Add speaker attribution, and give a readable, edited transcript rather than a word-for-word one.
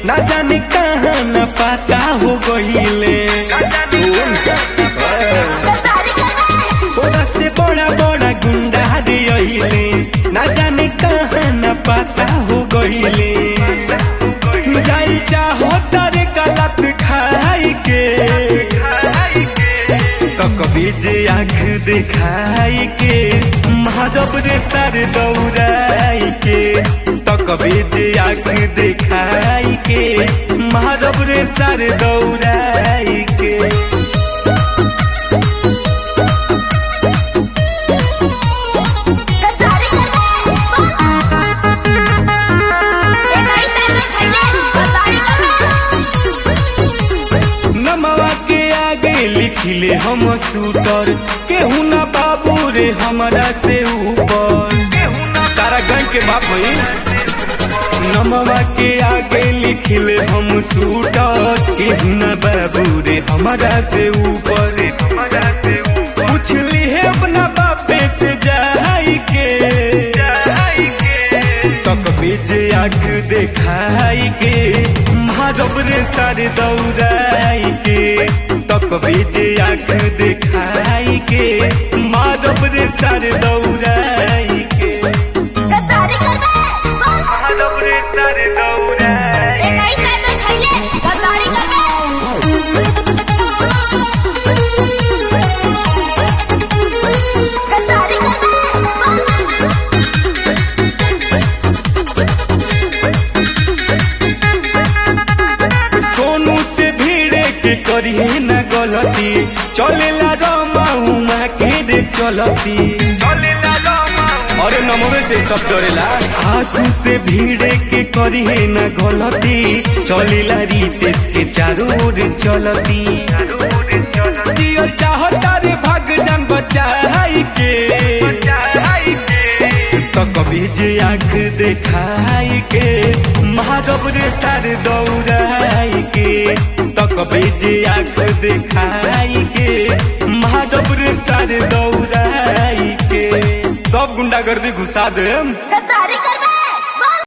Speaker 1: ना जाने कहाँ न पता हो गईले। से बड़ा बड़ा गुंडा दिले, ना जाने कहाँ न पता हो गईले। जाई चाहो तारे गलत खाई के, तो कभी जे आँख दिखाई के माधव रे सर दौड़ाई के, तो कभी जे आँख दिखाई के माधव रे सर दौड़ाई के। लिखिले हम शूटर केहू ना बाबू रे हमरा से ऊपर, सारा गंज के बाप भई। नमवा के आगे लिखिले हम शूटर केहू ना बाबू रे हमरा से ऊपर। पूछली है अपना बापे से जाई के, तक बीजे आँख दिखाई के माधव रे सर दौड़ाई के, तक बीजे आँख दिखाई के माधव रे सर दौड़ाई के। माधव रे सर दौड़ाई करिए न गलती, चलेला रमा के रे चलती। अरे नमवे से सब डरेला, आंसू से भीड़े के करिए न गलती, चलेला रितेश के चारों ओर चलती। दियो चाहता रे भाग जान बचाई के, तो कभी जे आँख दिखाई के माधव रे सर दौड़ाई के, तो कभी जे आँख दिखाई के माधव रे सर दौड़ाई के। सब गुंडागर्दी घुसा दे।